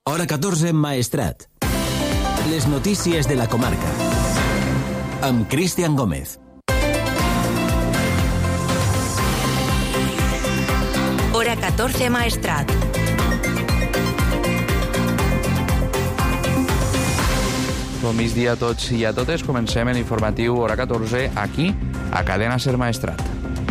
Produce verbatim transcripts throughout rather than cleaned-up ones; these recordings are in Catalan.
Hora catorze, Maestrat. Les notícies de la comarca. Amb Cristian Gómez. Hora catorze, Maestrat. Bon migdia a tots i a totes. Comencem l'informatiu Hora catorze aquí, a Cadena Ser Maestrat.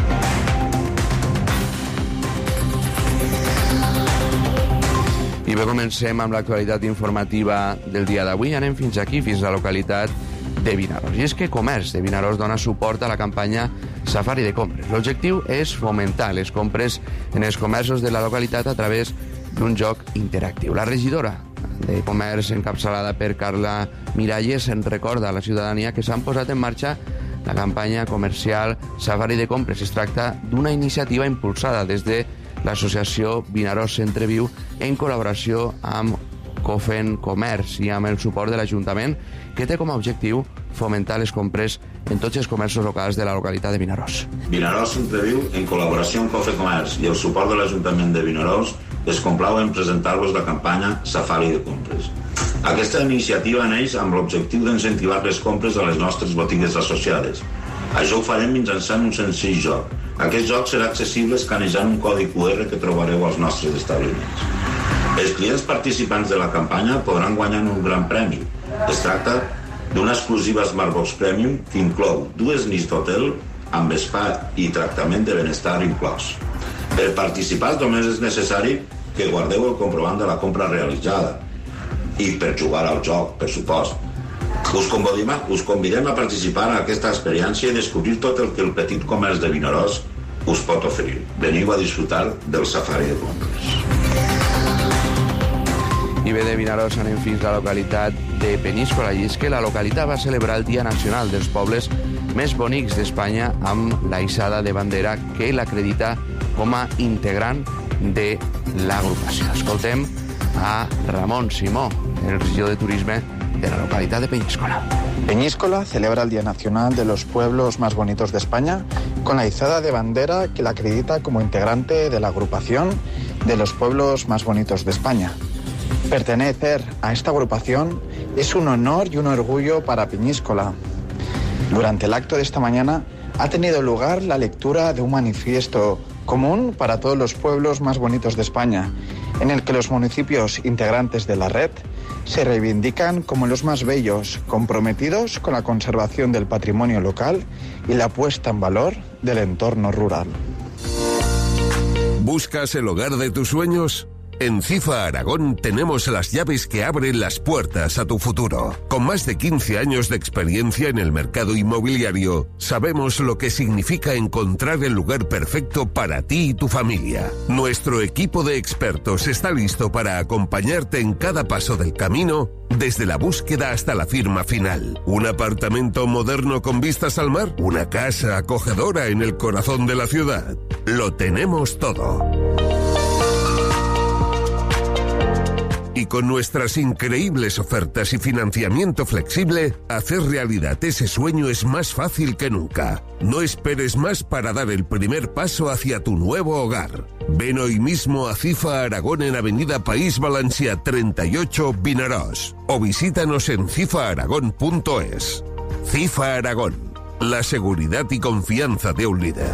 I bé, comencem amb l'actualitat informativa del dia d'avui. Anem fins aquí, fins a la localitat de Vinaròs. I és que Comerç de Vinaròs dona suport a la campanya Safari de Compres. L'objectiu és fomentar les compres en els comerços de la localitat a través d'un joc interactiu. La regidora de Comerç, encapçalada per Carla Miralles, en recorda a la ciutadania que s'han posat en marxa la campanya comercial Safari de Compres. Es tracta d'una iniciativa impulsada des de l'associació Vinaròs Centre Viu en col·laboració amb Cofen Comerç i amb el suport de l'Ajuntament, que té com a objectiu fomentar les compres en tots els comerços locals de la localitat de Vinaròs. Vinaròs Centre Viu, en col·laboració amb Cofen Comerç i el suport de l'Ajuntament de Vinaròs, es complau en presentar-vos la campanya Safari de Compres. Aquesta iniciativa neix amb l'objectiu d'incentivar les compres a les nostres botigues associades. Això ho farem mitjançant un senzill joc. Aquest joc serà accessible escanejant un codi Q R que trobareu als nostres establiments. Els clients participants de la campanya podran guanyar un gran premi. Es tracta d'una exclusiva Smartbox Premium que inclou dues nits d'hotel amb spa i tractament de benestar inclòs. Per participar només és necessari que guardeu el comprovant de la compra realitzada i per jugar al joc, per supost. Us convidem, us convidem a participar a aquesta experiència i descobrir tot el que el petit comerç de Vinaròs us pot oferir. Veniu a disfrutar del Safari de Compres. I bé, de Vinaròs anem fins a la localitat de Peníscola, i és que la localitat va celebrar el Dia Nacional dels Pobles més bonics d'Espanya amb la hissada de bandera que l'acredita com a integrant de l'agrupació. Escoltem a Ramon Simó, el regidor de Turisme de la localidad de Peñíscola. Peñíscola celebra el Día Nacional de los Pueblos Más Bonitos de España con la izada de bandera que la acredita como integrante de la agrupación de los pueblos más bonitos de España. Pertenecer a esta agrupación es un honor y un orgullo para Peñíscola. Durante el acto de esta mañana ha tenido lugar la lectura de un manifiesto común para todos los pueblos más bonitos de España, en el que los municipios integrantes de la red se reivindican como los más bellos, comprometidos con la conservación del patrimonio local y la puesta en valor del entorno rural. ¿Buscas el hogar de tus sueños? En CIFA Aragón tenemos las llaves que abren las puertas a tu futuro. Con más de quince años de experiencia en el mercado inmobiliario, sabemos lo que significa encontrar el lugar perfecto para ti y tu familia. Nuestro equipo de expertos está listo para acompañarte en cada paso del camino, desde la búsqueda hasta la firma final. ¿Un apartamento moderno con vistas al mar? ¿Una casa acogedora en el corazón de la ciudad? Lo tenemos todo. Y con nuestras increíbles ofertas y financiamiento flexible, hacer realidad ese sueño es más fácil que nunca. No esperes más para dar el primer paso hacia tu nuevo hogar. Ven hoy mismo a CIFA Aragón en Avenida País Valencià treinta y ocho, Vinaròs, o visítanos en cifa aragón punto es. CIFA Aragón, la seguridad y confianza de un líder.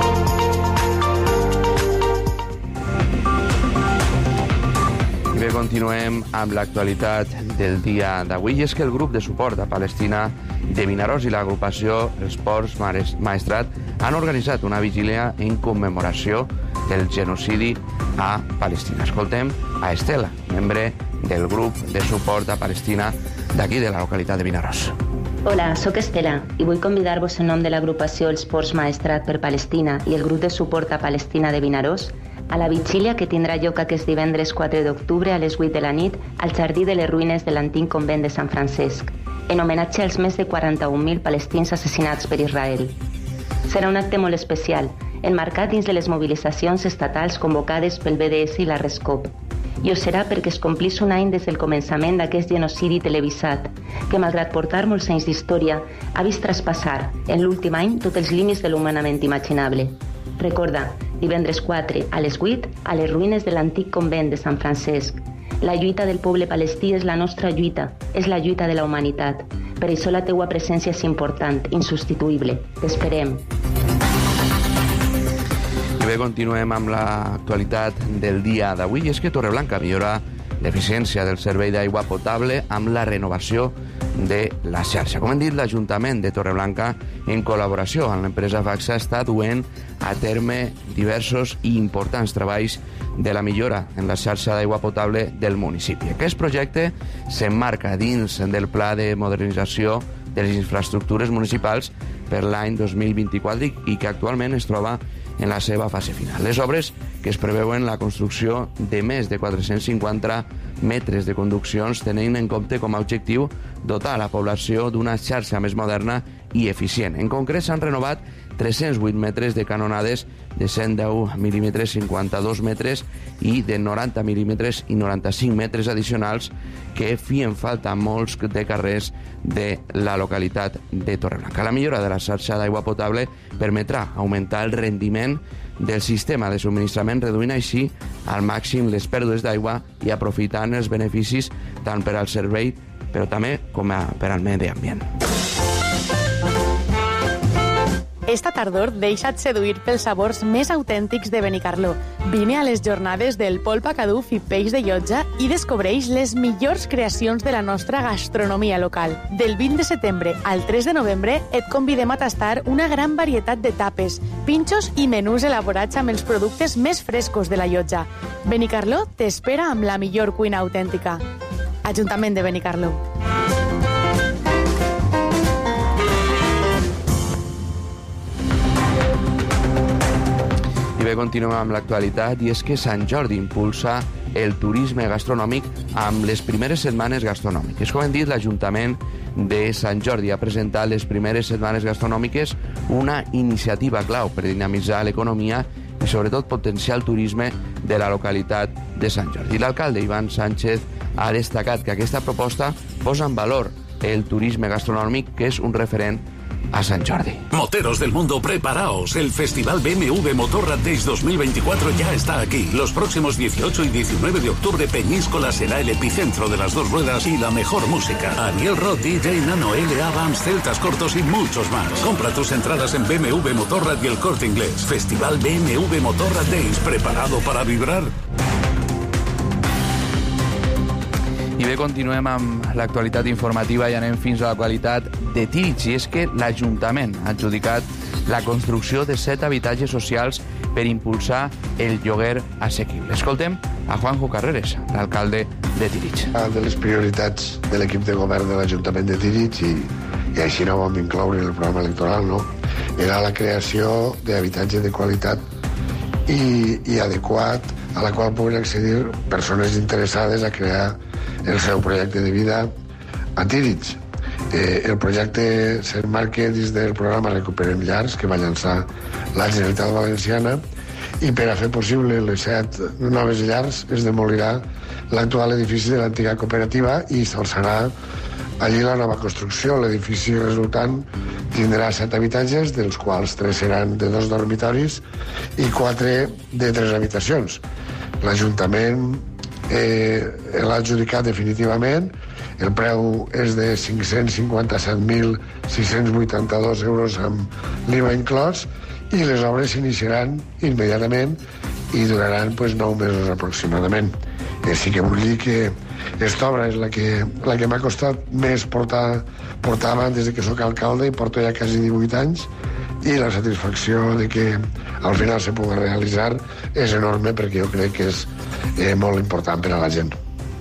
Bé, continuem amb l'actualitat del dia d'avui, i és que el grup de suport a Palestina de Vinaròs i l'agrupació Esports Maestrat han organitzat una vigília en commemoració del genocidi a Palestina. Escoltem a Estela, membre del grup de suport a Palestina d'aquí de la localitat de Vinaròs. Hola, sóc Estela i vull convidar-vos en nom de l'agrupació Esports Maestrat per Palestina i el grup de suport a Palestina de Vinaròs a la vigília que tindrà lloc aquest divendres quatre d'octubre a les vuit de la nit al Jardí de les Ruïnes de l'antic convent de Sant Francesc, en homenatge als més de quaranta-un mil palestins assassinats per Israel. Serà un acte molt especial, enmarcat dins de les mobilitzacions estatals convocades pel B D S i la RESCOP. I ho serà perquè es complís un any des del començament d'aquest genocidi televisat, que, malgrat portar molts anys d'història, ha vist traspassar, en l'últim any, tots els límits de l'humanament imaginable. Recorda, divendres quatre a les vuit, a les ruïnes de l'antic convent de Sant Francesc. La lluita del poble palestí és la nostra lluita, és la lluita de la humanitat. Per això la teua presència és important, insubstituïble. T'esperem. I bé, continuem amb l'actualitat del dia d'avui. I és que Torreblanca millora l'eficiència del servei d'aigua potable amb la renovació de la xarxa. Com hem dit, l'Ajuntament de Torreblanca, en col·laboració amb l'empresa Facsa, està duent a terme diversos i importants treballs de la millora en la xarxa d'aigua potable del municipi. Aquest projecte s'emmarca dins del Pla de Modernització de les Infraestructures Municipals per l'any dos mil vint-i-quatre i que actualment es troba en la seva fase final. Les obres, que es preveuen la construcció de més de quatre-cents cinquanta metres de conduccions, tenint en compte com a objectiu dotar la població d'una xarxa més moderna i eficient. En concret, s'han renovat tres-cents vuit metres de canonades de cent deu mil·límetres, cinquanta-dos metres i de noranta mil·límetres i noranta-cinc metres addicionals que fien falta molts de carrers de la localitat de Torreblanca. La millora de la xarxa d'aigua potable permetrà augmentar el rendiment del sistema de subministrament, reduint així al màxim les pèrdues d'aigua i aprofitant els beneficis tant per al servei però també com a per al medi ambient. Esta tardor deixa't seduir pels sabors més autèntics de Benicarló. Vine a les jornades del polpa caduf i peix de llotja i descobreix les millors creacions de la nostra gastronomia local. Del vint de setembre al tres de novembre et convidem a tastar una gran varietat de tapes, pinxos i menús elaborats amb els productes més frescos de la llotja. Benicarló t'espera amb la millor cuina autèntica. Ajuntament de Benicarló. I bé, continuem amb l'actualitat, i és que Sant Jordi impulsa el turisme gastronòmic amb les primeres setmanes gastronòmiques. Com hem dit, l'Ajuntament de Sant Jordi ha presentat les primeres setmanes gastronòmiques, una iniciativa clau per dinamitzar l'economia i sobretot potenciar el turisme de la localitat de Sant Jordi. L'alcalde Ivan Sánchez ha destacat que aquesta proposta posa en valor el turisme gastronòmic, que és un referent a Sant Jordi. Moteros del mundo, preparaos. El Festival B M W Motorrad Days dos mil veinticuatro ya está aquí. Los próximos dieciocho y diecinueve de octubre, Peñíscola será el epicentro de las dos ruedas y la mejor música. Ariel Roth, D J, Nano, L A, Vans, Celtas Cortos y muchos más. Compra tus entradas en B M W Motorrad y El Corte Inglés. Festival B M W Motorrad Days. ¿Preparado para vibrar? I bé, continuem amb l'actualitat informativa i anem fins a la qualitat de Tírig. I és que l'Ajuntament ha adjudicat la construcció de set habitatges socials per impulsar el lloguer assequible. Escoltem a Juanjo Carreres, l'alcalde de Tírig. Una de les prioritats de l'equip de govern de l'Ajuntament de Tírig, i, i així no ho vam incloure en el programa electoral, no? Era la creació d'habitatge de qualitat i, i adequat a la qual puguen accedir persones interessades a crear el seu projecte de vida a Tírig. Eh, el projecte s'emmarca dins del programa Recuperem Llars, que va llançar la Generalitat Valenciana, i per a fer possible les set noves llars es demolirà l'actual edifici de l'antiga cooperativa i s'alçarà allí la nova construcció. L'edifici resultant tindrà set habitatges, dels quals tres seran de dos dormitoris i quatre de tres habitacions. L'Ajuntament eh, l'ha adjudicat definitivament. El preu és de cinc-cents cinquanta-set mil sis-cents vuitanta-dos euros amb l'I V A inclòs, i les obres s'iniciaran immediatament i duraran pues, nou mesos aproximadament. Eh, sí que vull dir que aquesta obra és la que, la que m'ha costat més portar, portar avant des que soc alcalde, i porto ja quasi divuit anys, i la satisfacció de que al final se pugui realitzar és enorme, perquè jo crec que és eh, molt important per a la gent.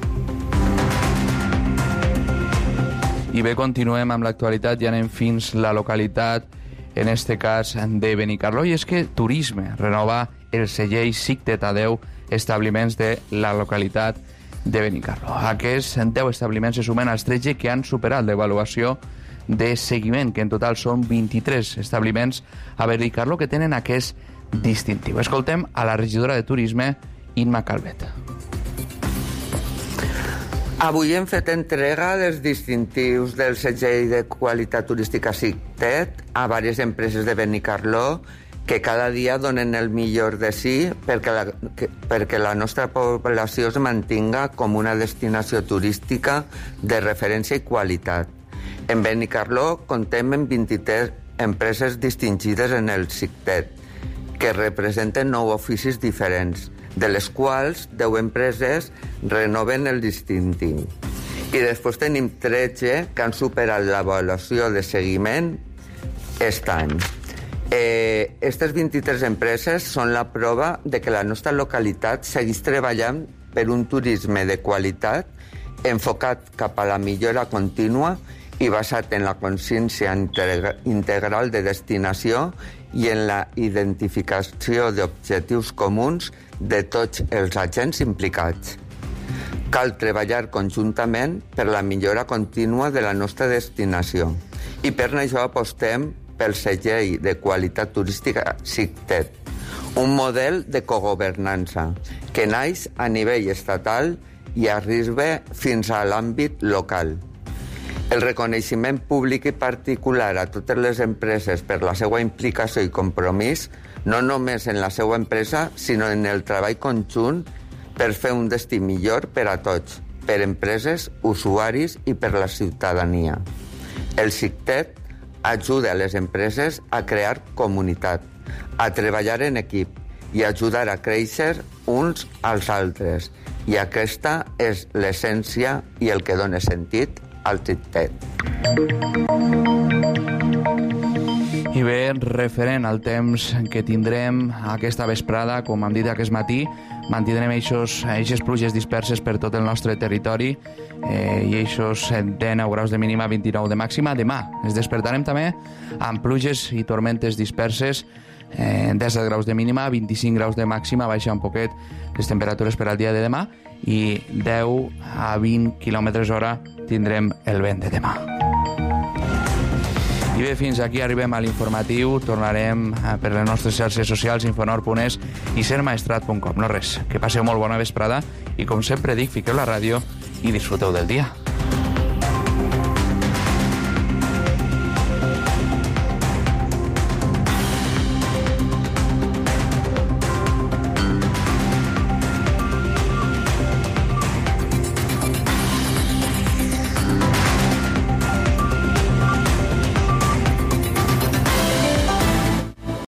I bé, continuem amb l'actualitat i anem fins la localitat, en este cas de Benicarló, i és que Turisme renova el segell S I C de Tadeu establiments de la localitat de Benicarló. Aquests deu establiments se sumen als tretze que han superat l'avaluació de seguiment, que en total són vint-i-tres establiments a Benicarló que tenen aquest distintiu. Escoltem a la regidora de Turisme, Imma Calvet. Avui hem fet entrega dels distintius del segell de qualitat turística S I C T E T a diverses empreses de Benicarló que cada dia donen el millor de si perquè la, que, perquè la nostra població es mantinga com una destinació turística de referència i qualitat. En Benicarló contem amb vint-i-tres empreses distingides en el SICTET, que representen nou oficis diferents, de les quals deu empreses renoven el distintiu. I després tenim tretze que han superat l'avaluació de seguiment aquest any. Eh, Aquestes vint-i-tres empreses són la prova de que la nostra localitat segueix treballant per un turisme de qualitat enfocat cap a la millora contínua i basat en la consciència integral de destinació i en la identificació d'objectius comuns de tots els agents implicats. Cal treballar conjuntament per la millora contínua de la nostra destinació i per això apostem pel segell de qualitat turística SICTET, un model de cogovernança que naix a nivell estatal i arriba fins a l'àmbit local. El reconeixement públic i particular a totes les empreses per la seva implicació i compromís, no només en la seva empresa, sinó en el treball conjunt per fer un destí millor per a tots, per empreses, usuaris i per la ciutadania. El SICTET ajuda a les empreses a crear comunitat, a treballar en equip i ajudar a créixer uns als altres. I aquesta és l'essència i el que dona sentit al SICTET. I bé, referent al temps que tindrem aquesta vesprada, com hem dit aquest matí, mantindrem aquestes pluges disperses per tot el nostre territori eh, i aquests dinou graus de mínima, vint-i-nou de màxima. Demà ens despertarem també amb pluges i tormentes disperses, eh, disset graus de mínima, vint-i-cinc graus de màxima, baixa un poquet les temperatures per al dia de demà i deu a vint quilòmetres hora tindrem el vent de demà. I bé, fins aquí arribem a l'informatiu. Tornarem per les nostres xarxes socials, infonor punt es i ser maestrat punt com. No res, que passeu molt bona vesprada i, com sempre dic, fiqueu la ràdio i disfruteu del dia.